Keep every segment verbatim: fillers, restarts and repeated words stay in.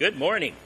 Good morning.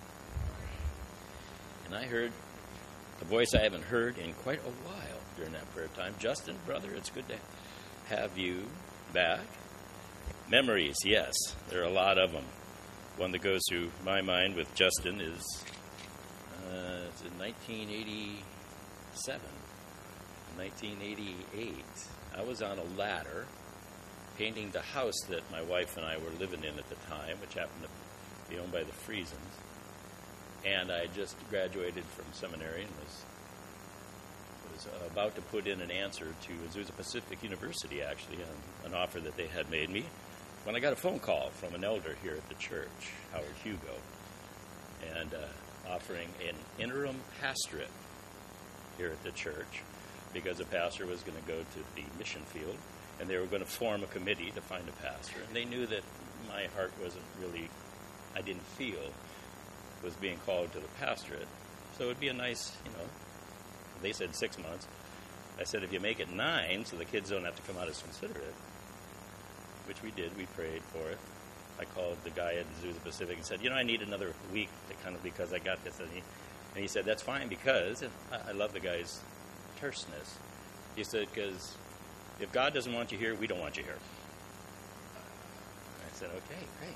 And I heard a voice I haven't heard in quite a while during that prayer time. Justin, brother, it's good to have you back. Memories, yes, there are a lot of them. One that goes through my mind with Justin is uh, it's in nineteen eighty-seven, nineteen eighty-eight. I was on a ladder painting the house that my wife and I were living in at the time, which happened to be owned by the Friesens. And I just graduated from seminary and was was about to put in an answer to Azusa Pacific University, actually, on an offer that they had made me, when I got a phone call from an elder here at the church, Howard Hugo, and uh, offering an interim pastorate here at the church because a pastor was going to go to the mission field, and they were going to form a committee to find a pastor. And they knew that my heart wasn't really, I didn't feel, was being called to the pastorate. So it would be a nice, you know, they said six months. I said, if you make it nine, so the kids don't have to come out as considerate, which we did. We prayed for it. I called the guy at Azusa Pacific and said, you know, I need another week to kind of, because I got this. And he, and he said, that's fine, because, and I, I love the guy's terseness. He said, because if God doesn't want you here, we don't want you here. I said, okay, great.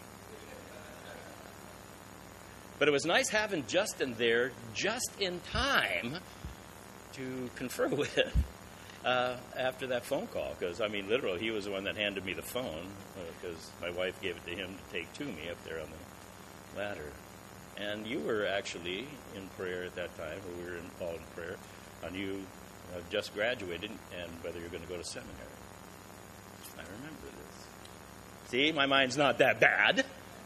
But it was nice having Justin there just in time to confer with uh, after that phone call. Because, I mean, literally, he was the one that handed me the phone because uh, my wife gave it to him to take to me up there on the ladder. And you were actually in prayer at that time, or we were involved in prayer, on you uh, just graduated and whether you're going to go to seminary. I remember this. See, my mind's not that bad.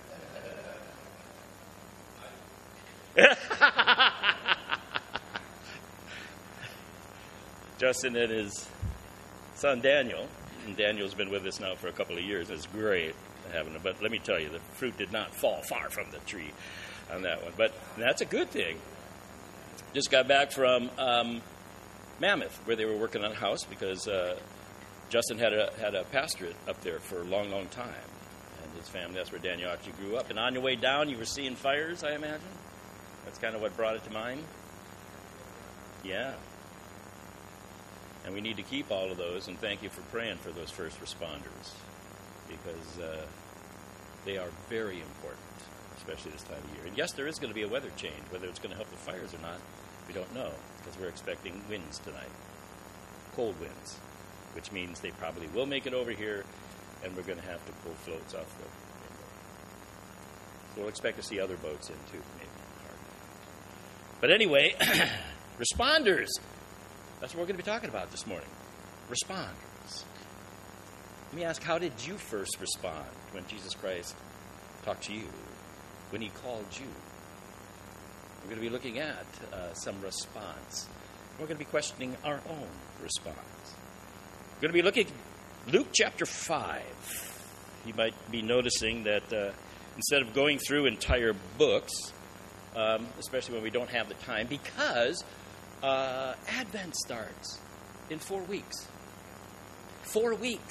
Justin and his son Daniel, and Daniel's been with us now for a couple of years. It's great having him, but let me tell you, the fruit did not fall far from the tree on that one. But that's a good thing. Just got back from um, Mammoth, where they were working on a house because uh, Justin had a had a pastorate up there for a long, long time, and his family. That's where Daniel actually grew up. And on your way down, you were seeing fires, I imagine. That's kind of what brought it to mind. Yeah. And we need to keep all of those, and thank you for praying for those first responders, because uh, they are very important, especially this time of year. And yes, there is going to be a weather change. Whether it's going to help the fires or not, we don't know, because we're expecting winds tonight, cold winds, which means they probably will make it over here, and we're going to have to pull floats off the window. So we'll expect to see other boats in, too, maybe. But anyway, responders. That's what we're going to be talking about this morning. Responders. Let me ask, how did you first respond when Jesus Christ talked to you, when he called you? We're going to be looking at uh, some response. We're going to be questioning our own response. We're going to be looking at Luke chapter five. You might be noticing that uh, instead of going through entire books, Um, especially when we don't have the time, because uh, Advent starts in four weeks. Four weeks.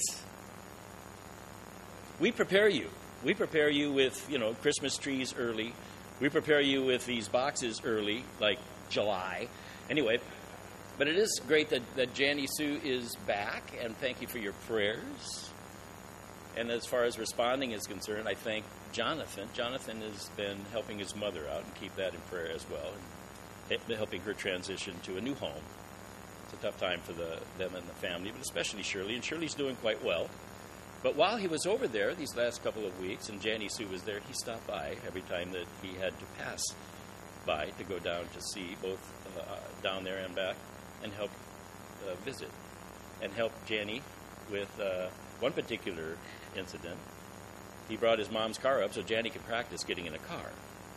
We prepare you. We prepare you with, you know, Christmas trees early. We prepare you with these boxes early, like July. Anyway, but it is great that, that Janie Sue is back, and thank you for your prayers. And as far as responding is concerned, I thank Jonathan. Jonathan has been helping his mother out, and keep that in prayer as well, and helping her transition to a new home. It's a tough time for the, them and the family, but especially Shirley. And Shirley's doing quite well. But while he was over there these last couple of weeks, and Janie Sue was there, he stopped by every time that he had to pass by to go down to see both uh, down there and back, and help uh, visit, and help Janie with uh, one particular incident. He brought his mom's car up so Janie could practice getting in a car.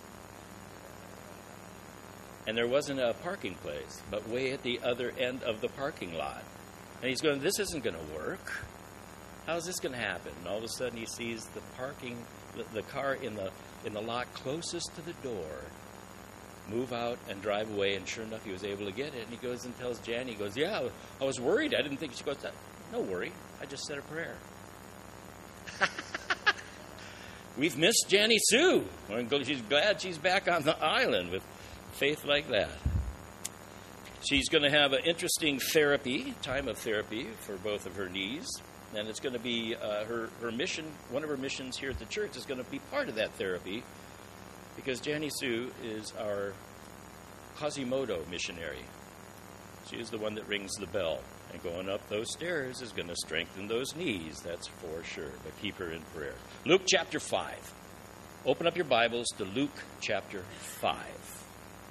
And there wasn't a parking place, but way at the other end of the parking lot. And he's going, this isn't going to work. How's this going to happen? And all of a sudden he sees the parking, the, the car in the in the lot closest to the door move out and drive away. And sure enough, he was able to get it. And he goes and tells Janie, he goes, yeah, I was worried. I didn't think she goes, no worry. I just said a prayer. we've missed Jannie Sue. She's glad she's back on the island with faith like that. She's going to have an interesting therapy, time of therapy for both of her knees. And it's going to be uh, her, her mission, one of her missions here at the church is going to be part of that therapy, because Jannie Sue is our Quasimodo missionary. She is the one that rings the bell. And going up those stairs is going to strengthen those knees, that's for sure. But keep her in prayer. Luke chapter five. Open up your Bibles to Luke chapter five.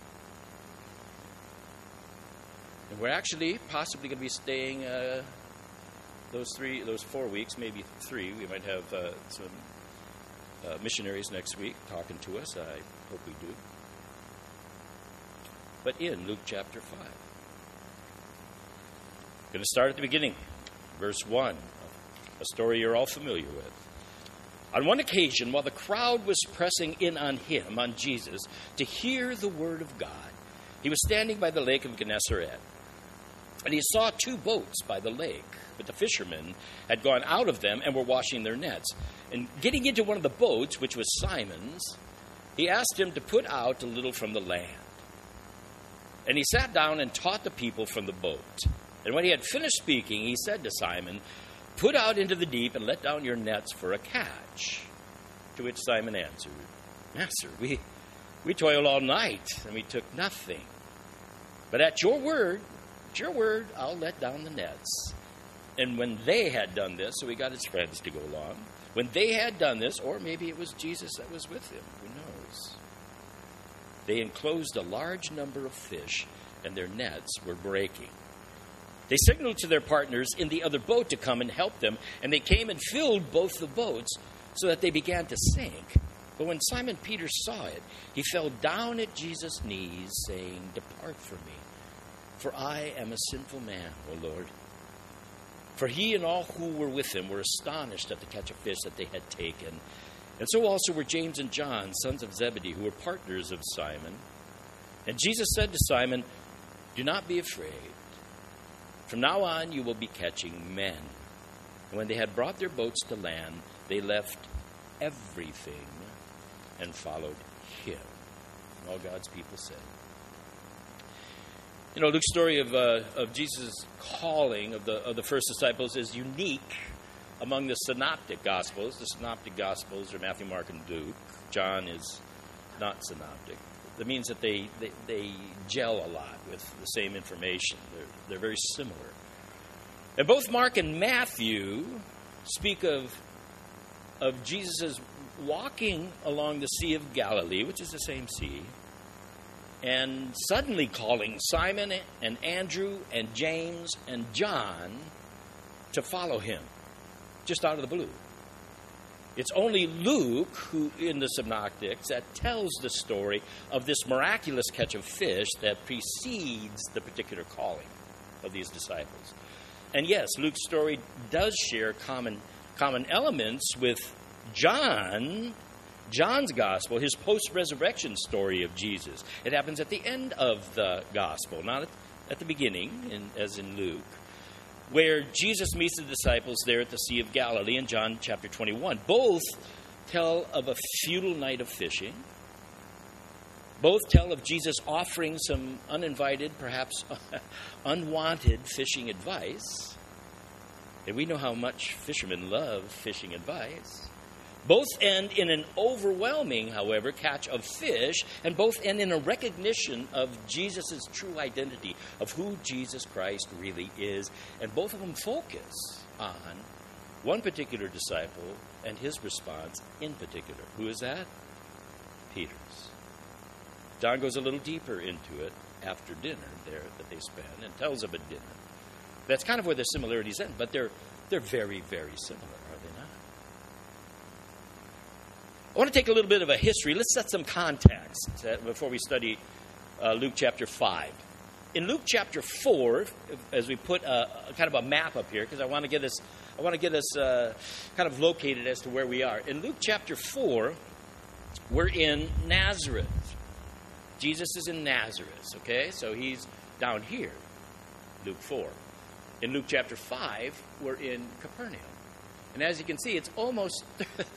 And we're actually possibly going to be staying uh, those three, those four weeks, maybe three. We might have uh, some uh, missionaries next week talking to us. I hope we do. But in Luke chapter five. Going to start at the beginning, verse one, a story you're all familiar with. On one occasion, while the crowd was pressing in on him, on Jesus, to hear the word of God, he was standing by the lake of Gennesaret. And he saw two boats by the lake, but the fishermen had gone out of them and were washing their nets. And getting into one of the boats, which was Simon's, he asked him to put out a little from the land. And he sat down and taught the people from the boat. And when he had finished speaking, he said to Simon, "Put out into the deep and let down your nets for a catch." To which Simon answered, "Master, we, we toiled all night and we took nothing. But at your word, at your word, I'll let down the nets." And when they had done this, so he got his friends to go along. When they had done this, or maybe it was Jesus that was with him, who knows? They enclosed a large number of fish, and their nets were breaking. They signaled to their partners in the other boat to come and help them, and they came and filled both the boats so that they began to sink. But when Simon Peter saw it, he fell down at Jesus' knees, saying, "Depart from me, for I am a sinful man, O Lord." For he and all who were with him were astonished at the catch of fish that they had taken. And so also were James and John, sons of Zebedee, who were partners of Simon. And Jesus said to Simon, "Do not be afraid. From now on, you will be catching men." And when they had brought their boats to land, they left everything and followed him. And all God's people said. You know, Luke's story of uh, of Jesus' calling of the of the first disciples is unique among the synoptic gospels. The synoptic gospels are Matthew, Mark, and Luke. John is not synoptic. That means that they, they, they gel a lot with the same information. They're, they're very similar. And both Mark and Matthew speak of, of Jesus' walking along the Sea of Galilee, which is the same sea, and suddenly calling Simon and Andrew and James and John to follow him, just out of the blue. It's only Luke, who in the Synoptics, that tells the story of this miraculous catch of fish that precedes the particular calling of these disciples. And yes, Luke's story does share common common elements with John, John's gospel, his post-resurrection story of Jesus. It happens at the end of the gospel, not at, at the beginning, in, as in Luke, where Jesus meets the disciples there at the Sea of Galilee in John chapter twenty-one. Both tell of a futile night of fishing. Both tell of Jesus offering some uninvited, perhaps unwanted fishing advice. And we know how much fishermen love fishing advice. Both end in an overwhelming, however, catch of fish, and both end in a recognition of Jesus' true identity, of who Jesus Christ really is. And both of them focus on one particular disciple and his response in particular. Who is that? Peter's. John goes a little deeper into it after dinner there that they spend and tells of a dinner. That's kind of where the similarities end, but they're they're very, very similar, are they not? I want to take a little bit of a history. Let's set some context before we study uh, Luke chapter five. In Luke chapter four, as we put a, a kind of a map up here, because I want to get us, I want to get us uh, kind of located as to where we are. In Luke chapter four, we're in Nazareth. Jesus is in Nazareth, okay? So he's down here, Luke four. In Luke chapter five, we're in Capernaum. And as you can see, it's almost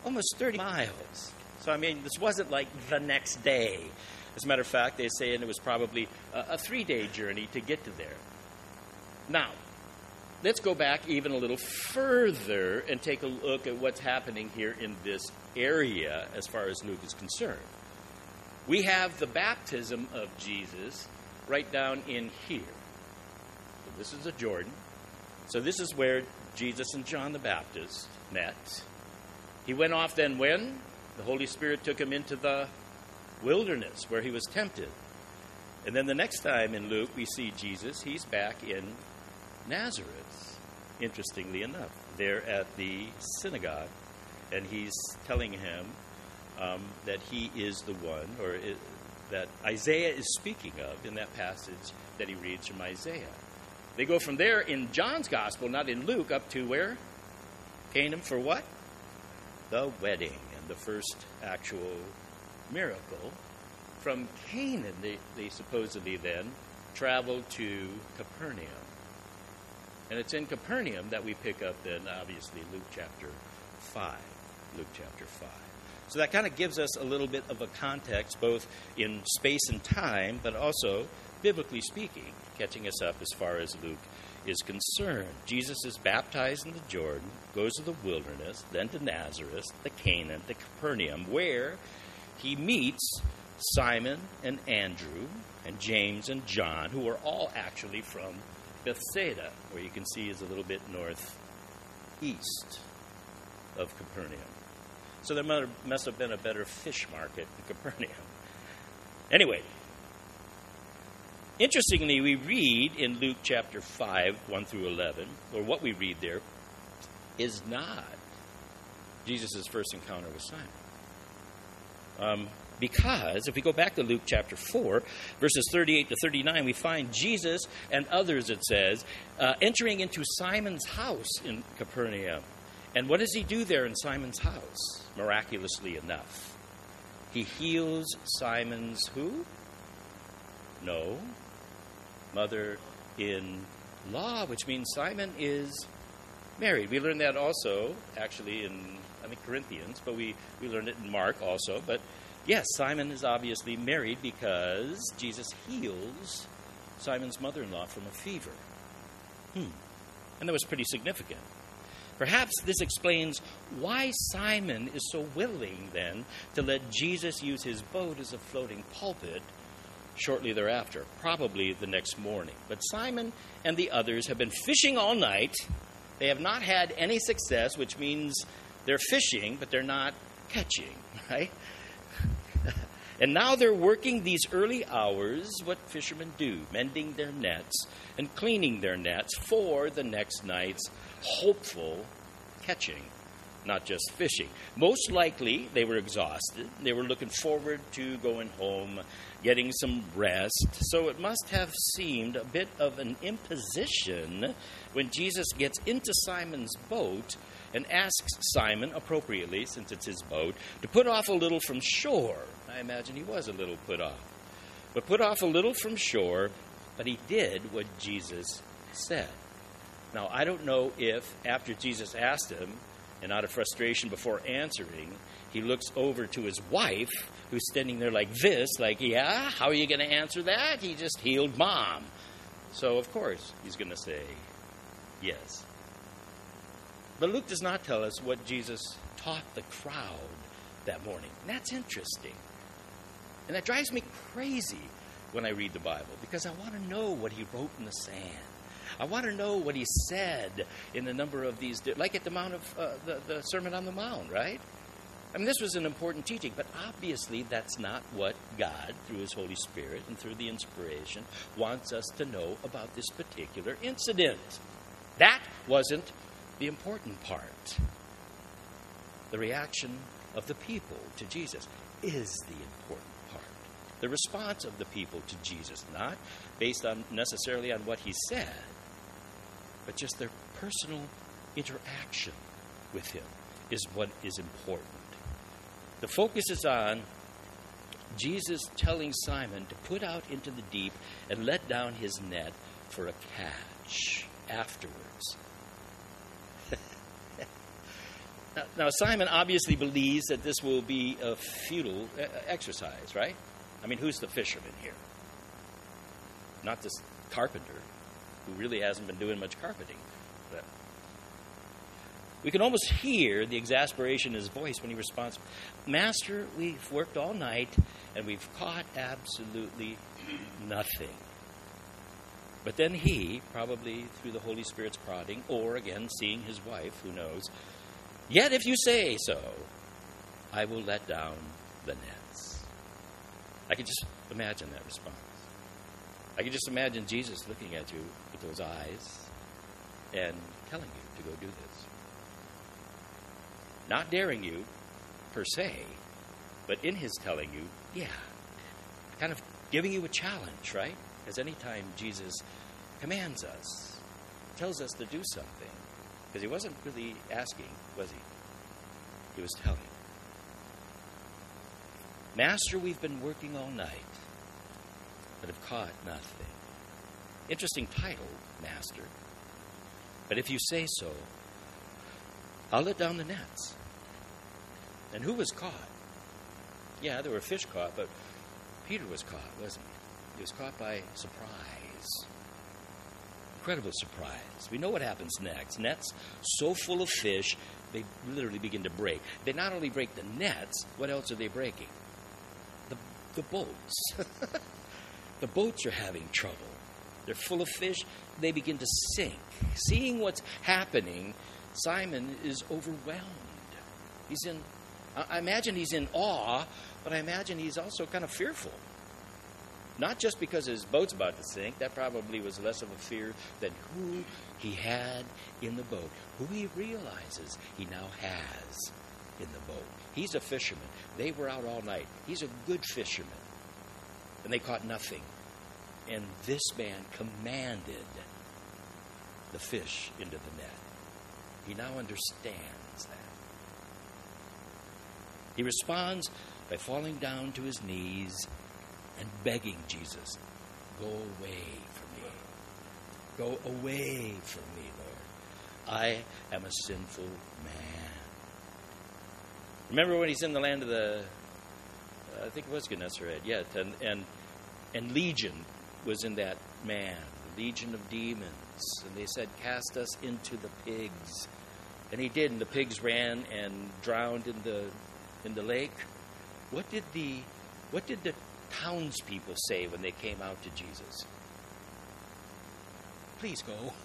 almost thirty miles. So, I mean, this wasn't like the next day. As a matter of fact, they say it was probably a, a three-day journey to get to there. Now, let's go back even a little further and take a look at what's happening here in this area as far as Luke is concerned. We have the baptism of Jesus right down in here. So this is the Jordan. So this is where Jesus and John the Baptist met. He went off then when? The Holy Spirit took him into the wilderness where he was tempted. And then the next time in Luke we see Jesus, he's back in Nazareth, interestingly enough, there at the synagogue. And he's telling him um, that he is the one, or it, that Isaiah is speaking of in that passage that he reads from Isaiah. They go from there in John's gospel, not in Luke, up to where? Canaan for what? The wedding. The first actual miracle. From Canaan, they, they supposedly then traveled to Capernaum. And it's in Capernaum that we pick up then, obviously, Luke chapter five. Luke chapter five. So that kind of gives us a little bit of a context, both in space and time, but also, biblically speaking, catching us up as far as Luke is concerned. Jesus is baptized in the Jordan, goes to the wilderness, then to Nazareth, the Canaan, the Capernaum, where he meets Simon and Andrew and James and John, who are all actually from Bethsaida, where you can see is a little bit northeast of Capernaum. So there must have been a better fish market in Capernaum. Anyway, interestingly, we read in Luke chapter five, one through eleven, or what we read there, is not Jesus' first encounter with Simon. Um, because if we go back to Luke chapter four, verses thirty-eight to thirty-nine, we find Jesus and others, it says, uh, entering into Simon's house in Capernaum. And what does he do there in Simon's house? Miraculously enough, he heals Simon's who? No. Mother-in-law, which means Simon is married. We learned that also, actually, in, I think, Corinthians, but we, we learned it in Mark also. But yes, Simon is obviously married because Jesus heals Simon's mother-in-law from a fever. Hmm. And that was pretty significant. Perhaps this explains why Simon is so willing, then, to let Jesus use his boat as a floating pulpit shortly thereafter, probably the next morning. But Simon and the others have been fishing all night. They have not had any success, which means they're fishing, but they're not catching, right? And now they're working these early hours, what fishermen do, mending their nets and cleaning their nets for the next night's hopeful catching, not just fishing. Most likely, they were exhausted. They were looking forward to going home, getting some rest. So it must have seemed a bit of an imposition when Jesus gets into Simon's boat and asks Simon, appropriately, since it's his boat, to put off a little from shore. I imagine he was a little put off. But put off a little from shore, but he did what Jesus said. Now, I don't know if after Jesus asked him, and out of frustration before answering, he looks over to his wife, who's standing there like this, like, yeah, how are you going to answer that? He just healed Mom. So, of course, he's going to say yes. But Luke does not tell us what Jesus taught the crowd that morning. And that's interesting. And that drives me crazy when I read the Bible, because I want to know what he wrote in the sand. I want to know what he said in a number of these, like at the Mount of uh, the, the Sermon on the Mount, right? I mean, this was an important teaching, but obviously that's not what God, through his Holy Spirit and through the inspiration, wants us to know about this particular incident. That wasn't the important part. The reaction of the people to Jesus is the important part. The response of the people to Jesus, not based on necessarily on what he said, but just their personal interaction with him is what is important. The focus is on Jesus telling Simon to put out into the deep and let down his net for a catch afterwards. Now, now, Simon obviously believes that this will be a futile uh, exercise, right? I mean, who's the fisherman here? Not this carpenter who really hasn't been doing much carpeting. But we can almost hear the exasperation in his voice when he responds, Master, we've worked all night and we've caught absolutely nothing. But then he, probably through the Holy Spirit's prodding, or again seeing his wife, who knows, yet if you say so, I will let down the nets. I can just imagine that response. I can just imagine Jesus looking at you with those eyes and telling you to go do this. Not daring you, per se, but in his telling you, yeah, kind of giving you a challenge, right? As any time Jesus commands us, tells us to do something, because he wasn't really asking, was he? He was telling. Master, we've been working all night, but have caught nothing. Interesting title, Master. But if you say so, I'll let down the nets. And who was caught? Yeah, there were fish caught, but Peter was caught, wasn't he? He was caught by surprise. Incredible surprise. We know what happens next. Nets so full of fish, they literally begin to break. They not only break the nets, what else are they breaking? The, the boats. The boats are having trouble. They're full of fish. They begin to sink. Seeing what's happening, Simon is overwhelmed. He's in, I imagine he's in awe, but I imagine he's also kind of fearful. Not just because his boat's about to sink. That probably was less of a fear than who he had in the boat. Who he realizes he now has in the boat. He's a fisherman. They were out all night. He's a good fisherman. And they caught nothing. And this man commanded the fish into the net. He now understands that. He responds by falling down to his knees and begging Jesus, go away from me. Go away from me, Lord. I am a sinful man. Remember when he's in the land of the, I think it was Gennesaret, yes, and, and, and Legion was in that man, the legion of demons. And they said, cast us into the pigs. And he did, and the pigs ran and drowned in the in the lake. What did the what did the townspeople say when they came out to Jesus? Please go.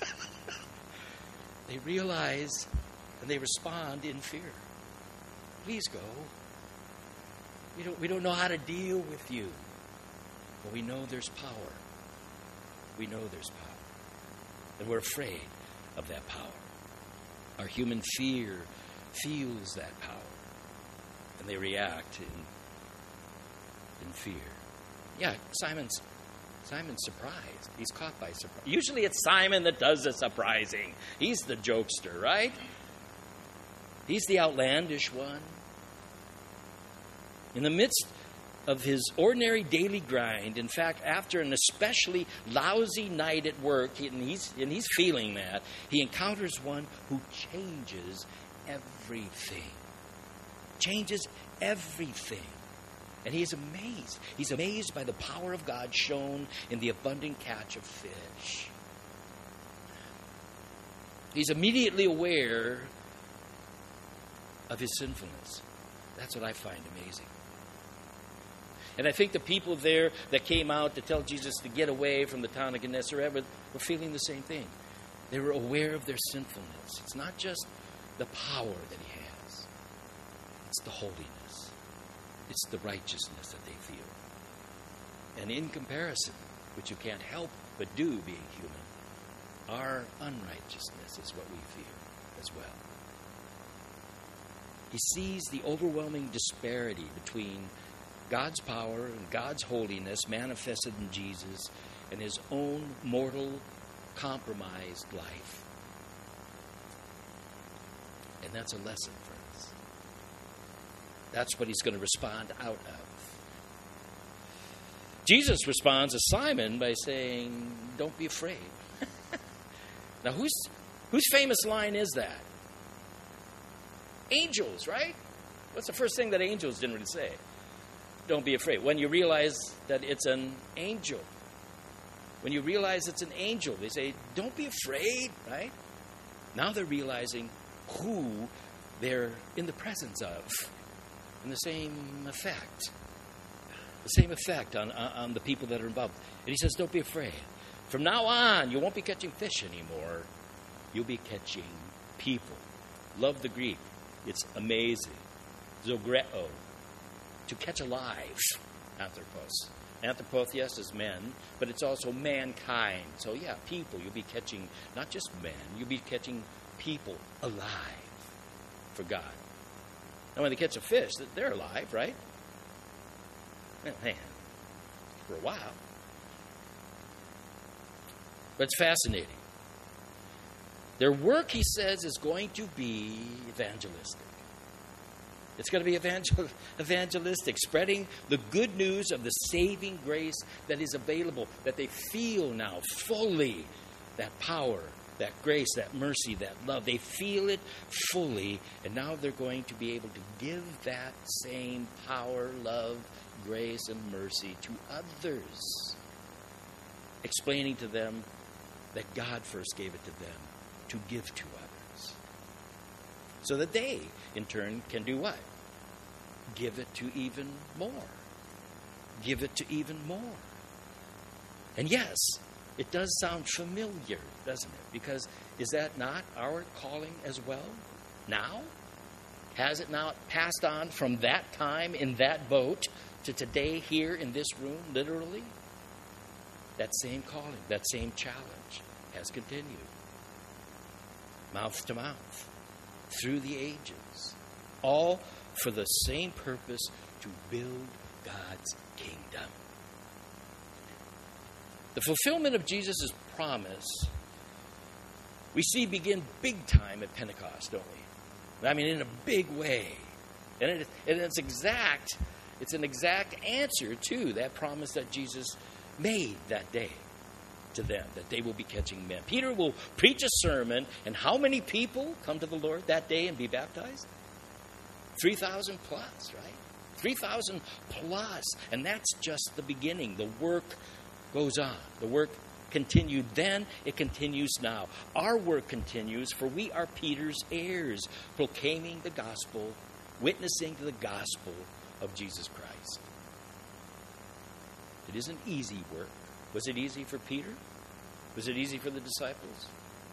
They realize and they respond in fear. Please go. We don't we don't know how to deal with you. But we know there's power. We know there's power. And we're afraid of that power. Our human fear feels that power. And they react in, in fear. Yeah, Simon's Simon's surprised. He's caught by surprise. Usually it's Simon that does the surprising. He's the jokester, right? He's the outlandish one. In the midst of his ordinary daily grind, in fact, after an especially lousy night at work, and he's, and he's feeling that, he encounters one who changes everything. Changes everything. And he is amazed. He's amazed by the power of God shown in the abundant catch of fish. He's immediately aware of his sinfulness. That's what I find amazing. And I think the people there that came out to tell Jesus to get away from the town of Gennesaret were, were feeling the same thing. They were aware of their sinfulness. It's not just the power that he has. It's the holiness. It's the righteousness that they feel. And in comparison, which you can't help but do being human, our unrighteousness is what we feel as well. He sees the overwhelming disparity between God's power and God's holiness manifested in Jesus and his own mortal, compromised life. And that's a lesson for us. That's what he's going to respond out of. Jesus responds to Simon by saying, don't be afraid. Now, whose, whose famous line is that? Angels, right? What's the first thing that angels generally say? Don't be afraid. When you realize that it's an angel. When you realize it's an angel, they say, don't be afraid, right? Now they're realizing who they're in the presence of. And the same effect. The same effect on, on, on the people that are involved. And he says, don't be afraid. From now on, you won't be catching fish anymore. You'll be catching people. Love the Greek. It's amazing. Zogreo. To catch alive. Anthropos. Anthropos, yes, is men, but it's also mankind. So, yeah, people. You'll be catching not just men. You'll be catching people alive for God. Now, when they catch a fish, they're alive, right? Man, for a while. But it's fascinating. Their work, he says, is going to be evangelistic. It's going to be evangel- evangelistic, spreading the good news of the saving grace that is available, that they feel now fully, that power, that grace, that mercy, that love. They feel it fully, and now they're going to be able to give that same power, love, grace, and mercy to others, explaining to them that God first gave it to them to give to others, so that they, in turn, can do what? Give it to even more. Give it to even more. And yes, it does sound familiar, doesn't it? Because is that not our calling as well? Now? Has it not passed on from that time in that boat to today here in this room, literally? That same calling, that same challenge has continued. Mouth to mouth, through the ages, all for the same purpose, to build God's kingdom. The fulfillment of Jesus' promise we see begin big time at Pentecost, don't we? I mean, in a big way. And, it, and it's exact, it's an exact answer to that promise that Jesus made that day to them, that they will be catching men. Peter will preach a sermon, and how many people come to the Lord that day and be baptized? three thousand plus, right? three thousand plus. And that's just the beginning. The work goes on. The work continued then. It continues now. Our work continues, for we are Peter's heirs, proclaiming the gospel, witnessing to the gospel of Jesus Christ. It isn't easy work. Was it easy for Peter? Was it easy for the disciples?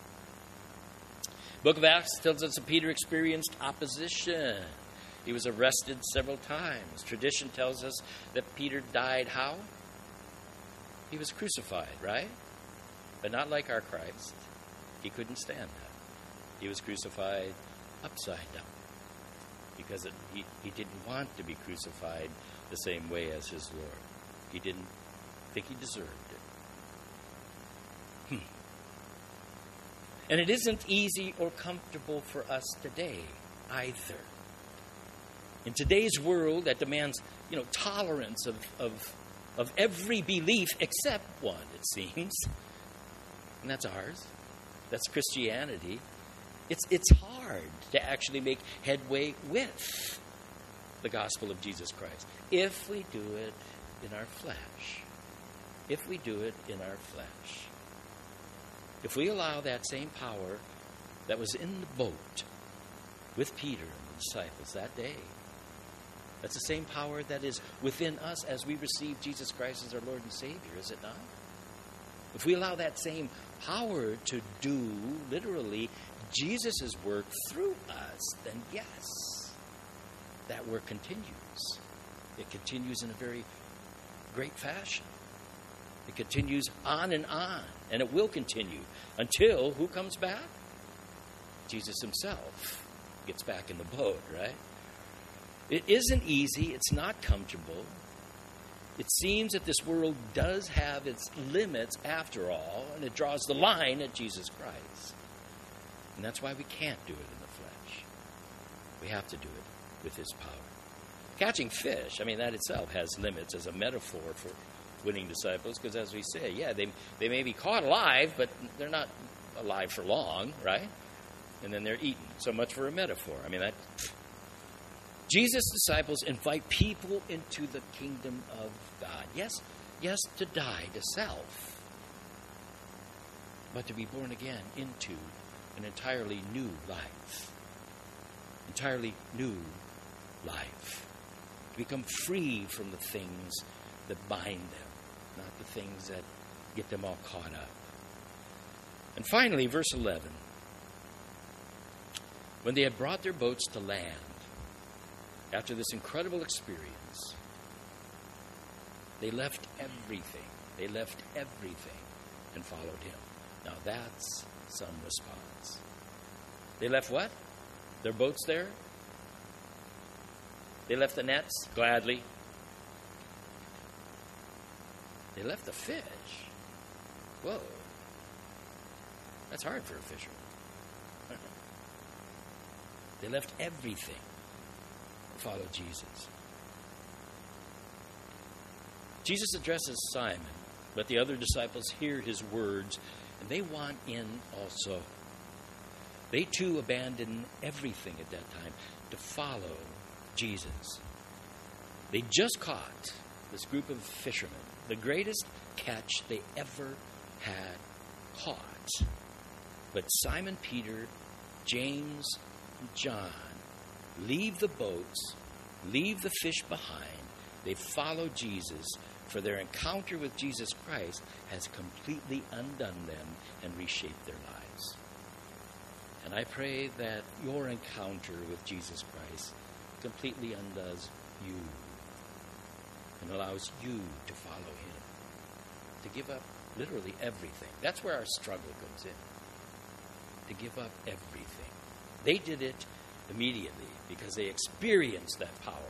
Book of Acts tells us that Peter experienced opposition. He was arrested several times. Tradition tells us that Peter died how? He was crucified, right? But not like our Christ. He couldn't stand that. He was crucified upside down. Because it, he, he didn't want to be crucified the same way as his Lord. He didn't think he deserved it. Hmm. And it isn't easy or comfortable for us today either. In today's world that demands, you know, tolerance of, of, of every belief except one, it seems. And that's ours. That's Christianity. It's, it's hard to actually make headway with the gospel of Jesus Christ if we do it in our flesh. If we do it in our flesh. If we allow that same power that was in the boat with Peter and the disciples that day, that's the same power that is within us as we receive Jesus Christ as our Lord and Savior, is it not? If we allow that same power to do, literally, Jesus' work through us, then yes, that work continues. It continues in a very great fashion. It continues on and on, and it will continue until who comes back? Jesus himself gets back in the boat, right? It isn't easy. It's not comfortable. It seems that this world does have its limits after all, and it draws the line at Jesus Christ. And that's why we can't do it in the flesh. We have to do it with his power. Catching fish, I mean, that itself has limits as a metaphor for winning disciples, because as we say, yeah, they, they may be caught alive, but they're not alive for long, right? and then they're eaten. So much for a metaphor. I mean, that Jesus' disciples invite people into the kingdom of God. Yes, yes, to die to self, but to be born again into an entirely new life. Entirely new life. To become free from the things that bind them, not the things that get them all caught up. And finally, verse eleven. When they had brought their boats to land, after this incredible experience, they left everything. They left everything and followed him. Now that's some response. They left what? Their boats there? They left the nets gladly. They left the fish. Whoa. That's hard for a fisherman. They left everything to follow Jesus. Jesus addresses Simon, but the other disciples hear his words, and they want in also. They too abandon everything at that time to follow Jesus. They just caught this group of fishermen, the greatest catch they ever had caught. But Simon Peter, James, and John leave the boats, leave the fish behind. They follow Jesus, for their encounter with Jesus Christ has completely undone them and reshaped their lives. And I pray that your encounter with Jesus Christ completely undoes you and allows you to follow him, to give up literally everything. That's where our struggle comes in, to give up everything. They did it immediately because they experienced that power.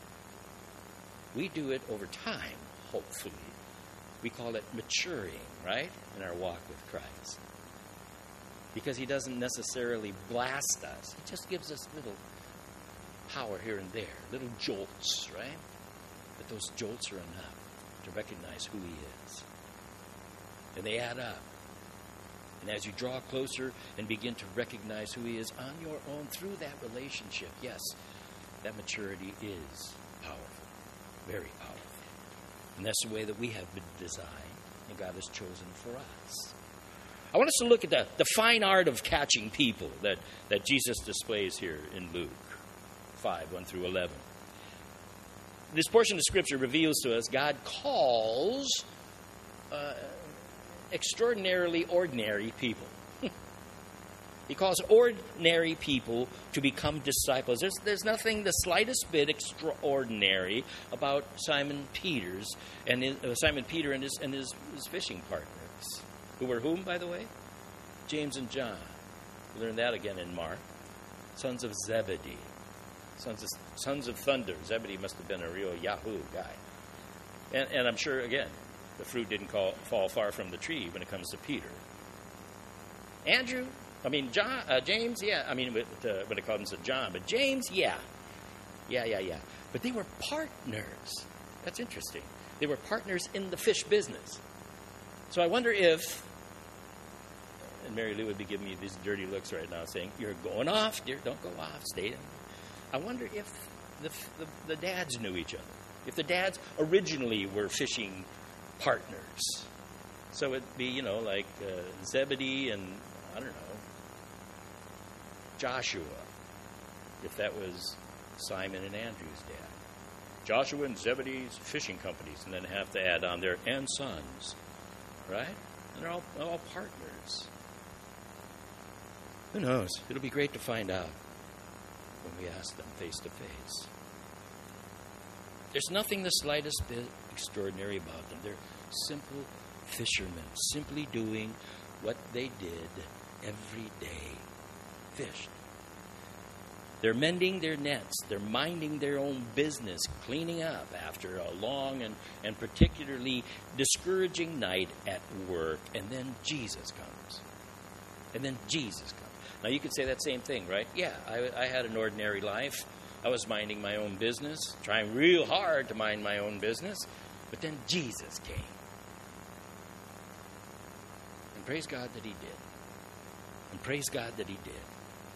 We do it over time, hopefully. We call it maturing, right, in our walk with Christ. Because he doesn't necessarily blast us. He just gives us little power here and there, little jolts, right? But those jolts are enough to recognize who he is. And they add up. And as you draw closer and begin to recognize who he is on your own through that relationship, yes, that maturity is powerful, very powerful. And that's the way that we have been designed and God has chosen for us. I want us to look at the, the fine art of catching people that, that Jesus displays here in Luke five, one through eleven. This portion of Scripture reveals to us God calls uh, extraordinarily ordinary people. He calls ordinary people to become disciples. There's, there's nothing the slightest bit extraordinary about Simon Peter's and his, uh, Simon Peter and his and his, his fishing partners, who were whom, by the way? James and John. We learn that again in Mark. Sons of Zebedee, sons of sons of thunder. Zebedee must have been a real Yahoo guy, and and I'm sure again the fruit didn't call, fall far from the tree when it comes to Peter. Andrew. I mean, John, uh, James, yeah. I mean, with, uh, when it comes to John, but James, yeah. Yeah, yeah, yeah. But they were partners. That's interesting. They were partners in the fish business. So I wonder if, and Mary Lou would be giving me these dirty looks right now saying, you're going off, dear, don't go off, stay in. I wonder if the, the, the dads knew each other. If the dads originally were fishing partners. So it'd be, you know, like uh, Zebedee and, I don't know, Joshua, if that was Simon and Andrew's dad. Joshua and Zebedee's fishing companies, and then have to add on there, and sons, right? And they're all, all partners. Who knows? It'll be great to find out when we ask them face to face. There's nothing the slightest bit extraordinary about them. They're simple fishermen, simply doing what they did every day. Fished. They're mending their nets. They're minding their own business, cleaning up after a long and, and particularly discouraging night at work. And then Jesus comes. And then Jesus comes. Now, you could say that same thing, right? Yeah, I, I had an ordinary life. I was minding my own business, trying real hard to mind my own business. But then Jesus came. And praise God that he did. And praise God that he did.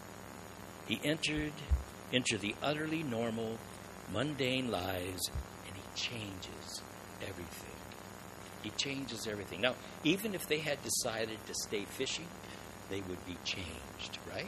He entered into the utterly normal, mundane lives, and he changes everything. He changes everything. Now, even if they had decided to stay fishing, they would be changed, right?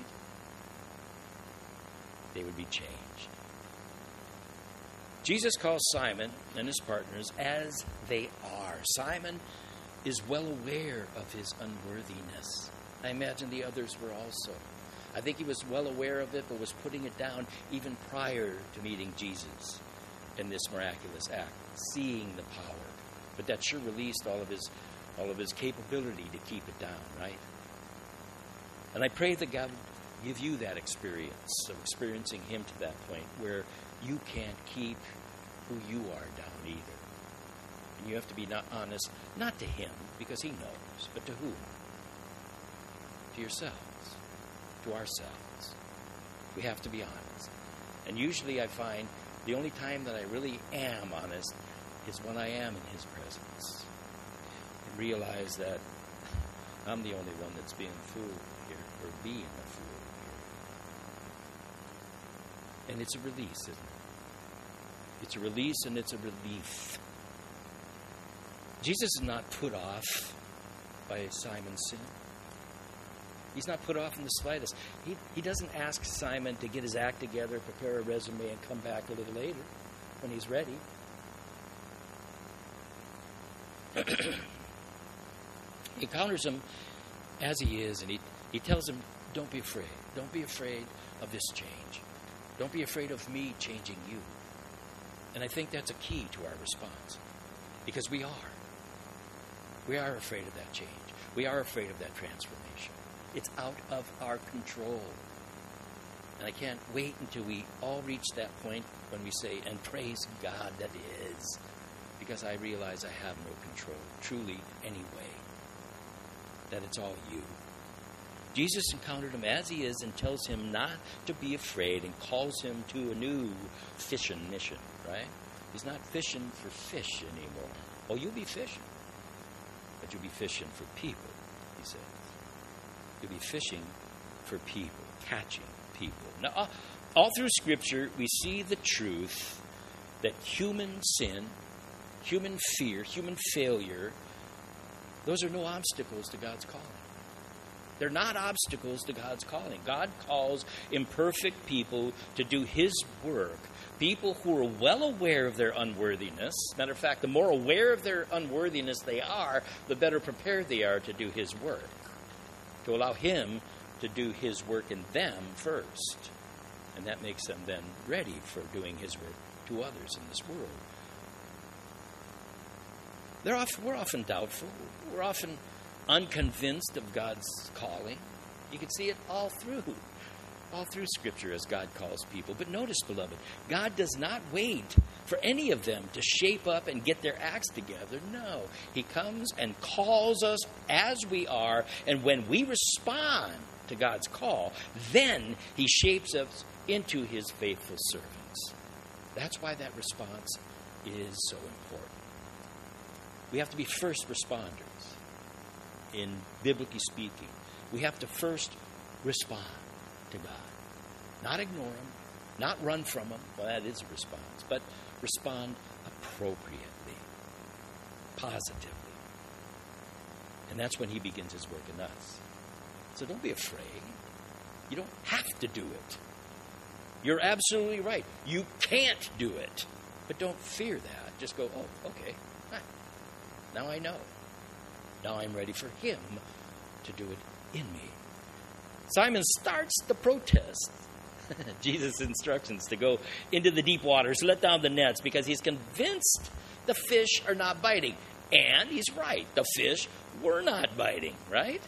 They would be changed. Jesus calls Simon and his partners as they are. Simon is well aware of his unworthiness. I imagine the others were also. I think he was well aware of it, but was putting it down even prior to meeting Jesus in this miraculous act, seeing the power. But that sure released all of his all of his capability to keep it down, right? And I pray that God would give you that experience of experiencing him to that point where you can't keep who you are down either. And you have to be not honest, not to him, because he knows, but to whom? To yourselves, to ourselves. We have to be honest. And usually I find the only time that I really am honest is when I am in his presence. And realize that I'm the only one that's being fooled here, or being a fool here. And it's a release, isn't it? It's a release and it's a relief. Jesus is not put off by Simon's sin. He's not put off in the slightest. He, he doesn't ask Simon to get his act together, prepare a resume, and come back a little later when he's ready. He encounters him as he is, and he, he tells him, don't be afraid. Don't be afraid of this change. Don't be afraid of me changing you. And I think that's a key to our response, because we are. We are afraid of that change. We are afraid of that transformation. It's out of our control. And I can't wait until we all reach that point when we say, and praise God that is, because I realize I have no control, truly, anyway, that it's all you. Jesus encountered him as he is and tells him not to be afraid and calls him to a new fishing mission, right? He's not fishing for fish anymore. Oh, you'll be fishing, but you'll be fishing for people, he says. You'll be fishing for people, catching people. Now, all through Scripture, we see the truth that human sin, human fear, human failure, those are no obstacles to God's calling. They're not obstacles to God's calling. God calls imperfect people to do his work. People who are well aware of their unworthiness. Matter of fact, the more aware of their unworthiness they are, the better prepared they are to do his work. To allow him to do his work in them first. And that makes them then ready for doing his work to others in this world. They're often, we're often doubtful. We're often unconvinced of God's calling. You can see it all through, all through Scripture as God calls people. But notice, beloved, God does not wait for any of them to shape up and get their acts together. No, he comes and calls us as we are, and when we respond to God's call, then he shapes us into his faithful servants. That's why that response is so important. We have to be first responders. In biblically speaking, we have to first respond to God. Not ignore him, not run from him. Well, that is a response. But respond appropriately, positively. And that's when he begins his work in us. So don't be afraid. You don't have to do it. You're absolutely right. You can't do it. But don't fear that. Just go, oh, okay. Ah, now I know. Now I'm ready for him to do it in me. Simon starts the protest. Jesus' instructions to go into the deep waters, let down the nets, because he's convinced the fish are not biting. And he's right. The fish were not biting, right?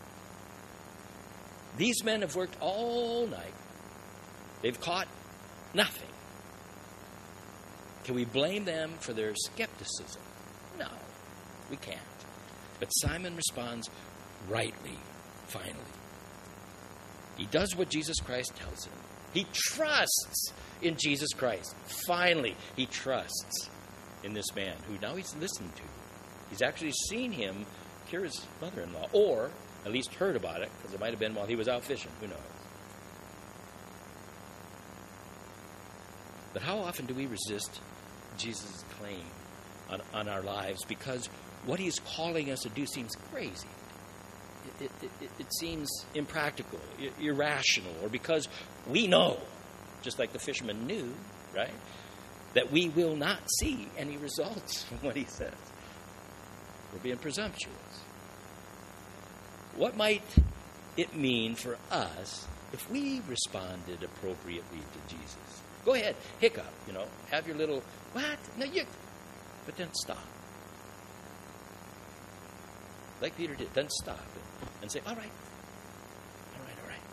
These men have worked all night. They've caught nothing. Can we blame them for their skepticism? No, we can't. But Simon responds rightly, finally. He does what Jesus Christ tells him. He trusts in Jesus Christ. Finally, he trusts in this man who now he's listened to. He's actually seen him cure his mother-in-law, or at least heard about it, because it might have been while he was out fishing. Who knows? But how often do we resist Jesus' claim on, on our lives because what he's calling us to do seems crazy? It, it, it, it seems impractical, irrational, or because we know, just like the fishermen knew, right, that we will not see any results from what he says. We're being presumptuous. What might it mean for us if we responded appropriately to Jesus? Go ahead, hiccup, you know, have your little, what? No, you, but then stop. Like Peter did, then stop and, and say, all right, all right, all right.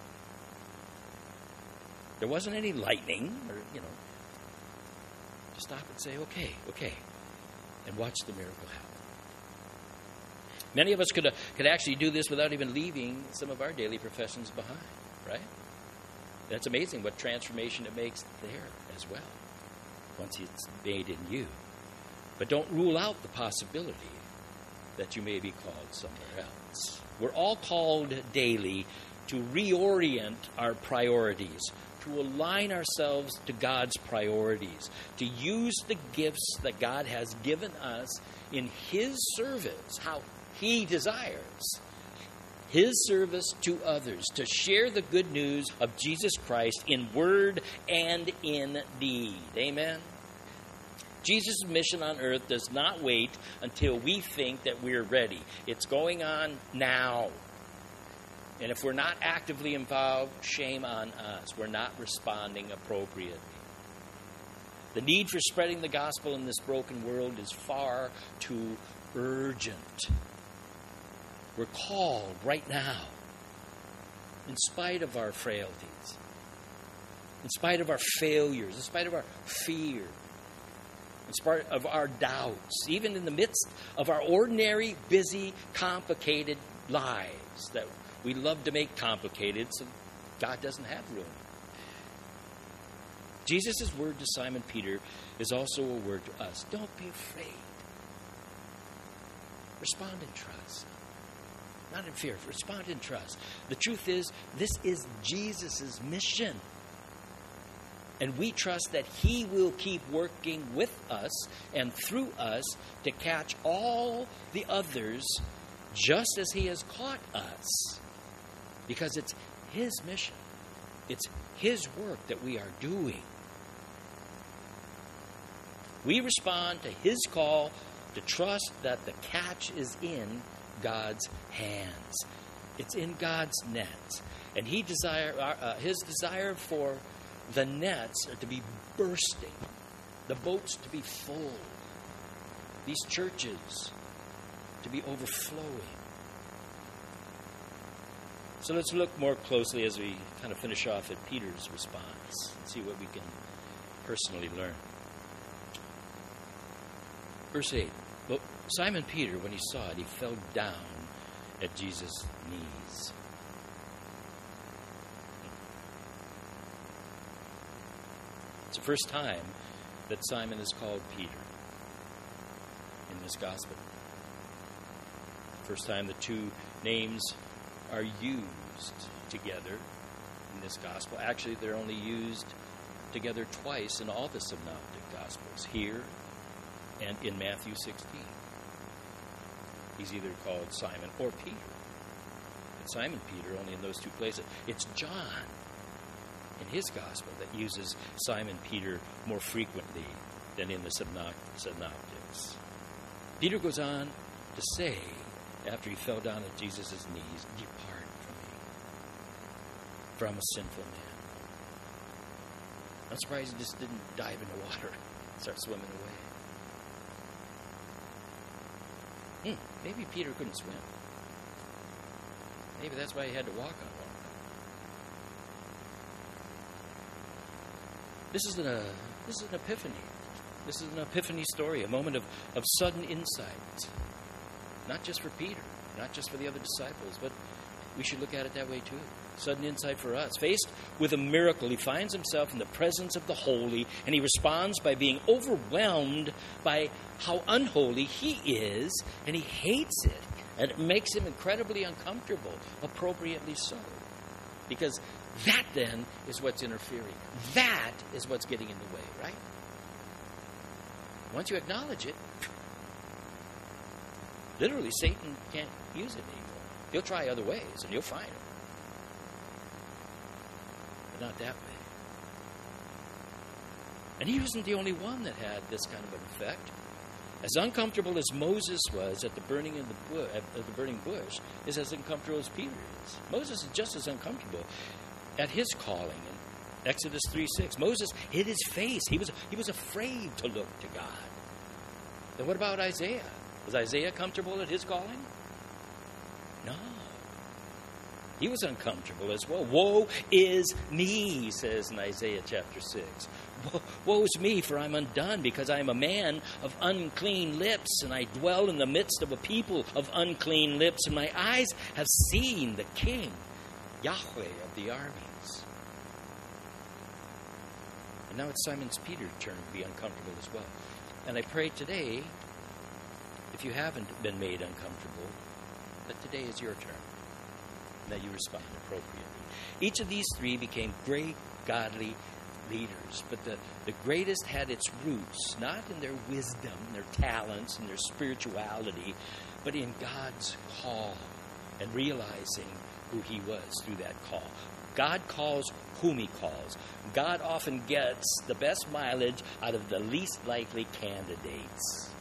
There wasn't any lightning, or, you know, just stop and say, okay, okay, and watch the miracle happen. Many of us could, uh, could actually do this without even leaving some of our daily professions behind, right? And it's amazing what transformation it makes there as well, once it's made in you. But don't rule out the possibility that you may be called somewhere else. We're all called daily to reorient our priorities, to align ourselves to God's priorities, to use the gifts that God has given us in His service, how He desires. His service to others, to share the good news of Jesus Christ in word and in deed. Amen? Jesus' mission on earth does not wait until we think that we're ready. It's going on now. And if we're not actively involved, shame on us. We're not responding appropriately. The need for spreading the gospel in this broken world is far too urgent. We're called right now, in spite of our frailties, in spite of our failures, in spite of our fear, in spite of our doubts, even in the midst of our ordinary, busy, complicated lives that we love to make complicated so God doesn't have room. Jesus' word to Simon Peter is also a word to us. Don't be afraid. Respond in trust. Not in fear. Respond in trust. The truth is, this is Jesus' mission. And we trust that He will keep working with us and through us to catch all the others just as He has caught us. Because it's His mission. It's His work that we are doing. We respond to His call to trust that the catch is in God's hands. It's in God's nets. And he desire, uh, His desire for the nets are to be bursting, the boats to be full, these churches to be overflowing. So let's look more closely as we kind of finish off at Peter's response and see what we can personally learn. Verse eight. Well, Simon Peter, when he saw it, he fell down at Jesus' knees. It's the first time that Simon is called Peter in this gospel. First time the two names are used together in this gospel. Actually, they're only used together twice in all the synoptic gospels, here and in Matthew sixteen. He's either called Simon or Peter. But Simon Peter only in those two places. It's John in his gospel that uses Simon Peter more frequently than in the synoptics. Peter goes on to say, after he fell down at Jesus' knees, "Depart from me, for I'm a sinful man." I'm surprised he just didn't dive in the water and start swimming away. Hmm, maybe Peter couldn't swim. Maybe that's why he had to walk on water. This is an, uh, this is an epiphany. This is an epiphany story, a moment of, of sudden insight. Not just for Peter, not just for the other disciples, but we should look at it that way too. Sudden insight for us. Faced with a miracle, he finds himself in the presence of the holy, and he responds by being overwhelmed by how unholy he is, and he hates it, and it makes him incredibly uncomfortable, appropriately so. Because That then is what's interfering. That is what's getting in the way, right? Once you acknowledge it, literally Satan can't use it anymore. He'll try other ways and you'll find it. But not that way. And he wasn't the only one that had this kind of an effect. As uncomfortable as Moses was at the burning of the bush, at the burning bush, is as uncomfortable as Peter is. Moses is just as uncomfortable at his calling in Exodus three six. Moses hid his face. He was he was afraid to look to God. Then what about Isaiah? Was Isaiah comfortable at his calling? No. He was uncomfortable as well. Woe is me, he says in Isaiah chapter six. Woe is me, for I'm undone, because I am a man of unclean lips, and I dwell in the midst of a people of unclean lips, and my eyes have seen the King, Yahweh of the armies. And now it's Simon Peter's turn to be uncomfortable as well. And I pray today, if you haven't been made uncomfortable, that today is your turn, and that you respond appropriately. Each of these three became great godly leaders, but the, the greatest had its roots not in their wisdom, their talents, and their spirituality, but in God's call and realizing who he was through that call. God calls whom he calls. God often gets the best mileage out of the least likely candidates.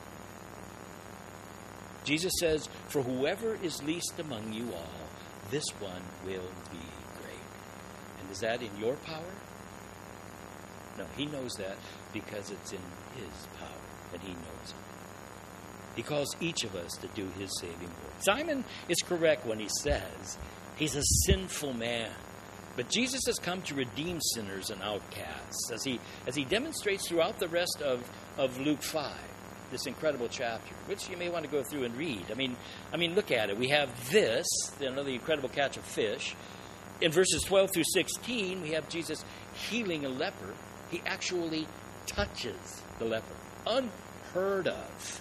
Jesus says, for whoever is least among you all, this one will be great. And is that in your power? No, he knows that because it's in his power, and he knows it. He calls each of us to do his saving work. Simon is correct when he says he's a sinful man. But Jesus has come to redeem sinners and outcasts, as he as he demonstrates throughout the rest of, of Luke five, this incredible chapter, which you may want to go through and read. I mean, I mean, look at it. We have this, you know, the incredible catch of fish. In verses twelve through sixteen, we have Jesus healing a leper. He actually touches the leper. Unheard of.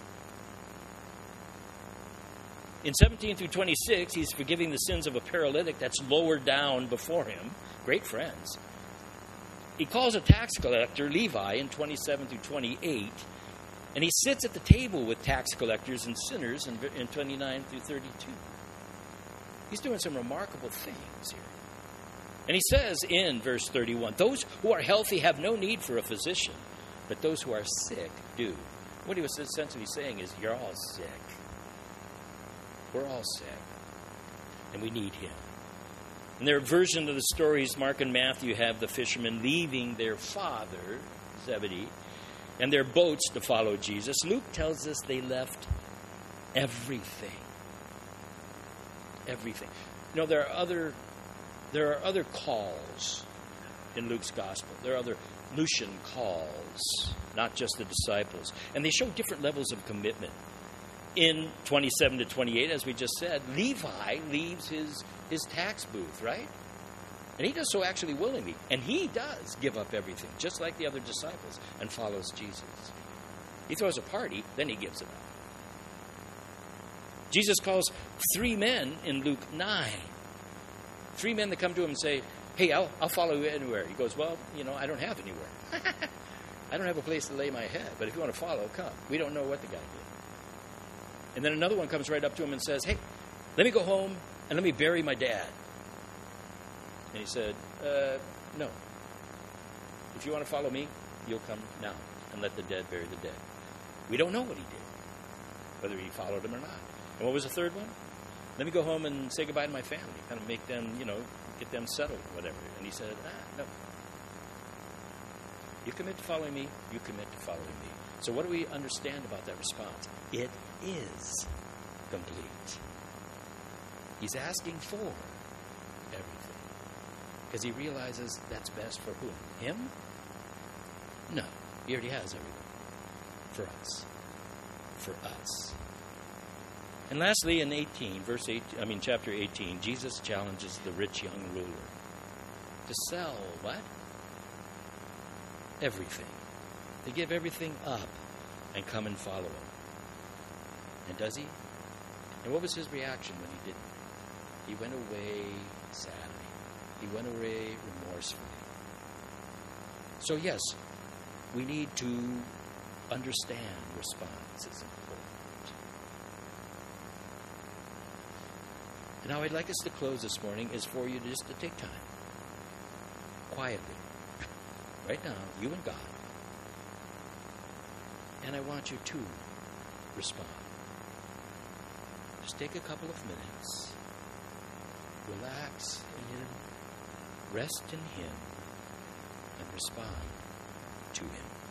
In seventeen through twenty-six, he's forgiving the sins of a paralytic that's lowered down before him. Great friends. He calls a tax collector, Levi, in twenty-seven through twenty-eight. And he sits at the table with tax collectors and sinners in, in twenty-nine through thirty-two. He's doing some remarkable things here. And he says in verse thirty-one, those who are healthy have no need for a physician, but those who are sick do. What he was essentially saying is, you're all sick. We're all sick. And we need him. In their version of the stories, Mark and Matthew have the fishermen leaving their father, Zebedee, and their boats to follow Jesus. Luke tells us they left everything. Everything. You know, there are other... There are other calls in Luke's gospel. There are other Lucian calls, not just the disciples. And they show different levels of commitment. In twenty-seven to twenty-eight, as we just said, Levi leaves his, his tax booth, right? And he does so actually willingly. And he does give up everything, just like the other disciples, and follows Jesus. He throws a party, then he gives it up. Jesus calls three men in Luke nine. Three men that come to him and say, hey, I'll, I'll follow you anywhere. He goes, well, you know, I don't have anywhere. I don't have a place to lay my head. But if you want to follow, come. We don't know what the guy did. And then another one comes right up to him and says, hey, let me go home and let me bury my dad. And he said, uh, no. If you want to follow me, you'll come now and let the dead bury the dead. We don't know what he did, whether he followed him or not. And what was the third one? Let me go home and say goodbye to my family, kind of make them, you know, get them settled, whatever. And he said, ah, no. You commit to following me, you commit to following me. So what do we understand about that response? It is complete. He's asking for everything. Because he realizes that's best for whom? Him? No. He already has everything. For us. For us. And lastly, in eighteen, verse eight, I mean, chapter eighteen, Jesus challenges the rich young ruler to sell what? Everything. To give everything up and come and follow him. And does he? And what was his reaction when he didn't? He went away sadly. He went away remorsefully. So yes, we need to understand response is important. And how I'd like us to close this morning is for you just to take time, quietly, right now, you and God. And I want you to respond. Just take a couple of minutes. Relax in, rest in Him, and respond to Him.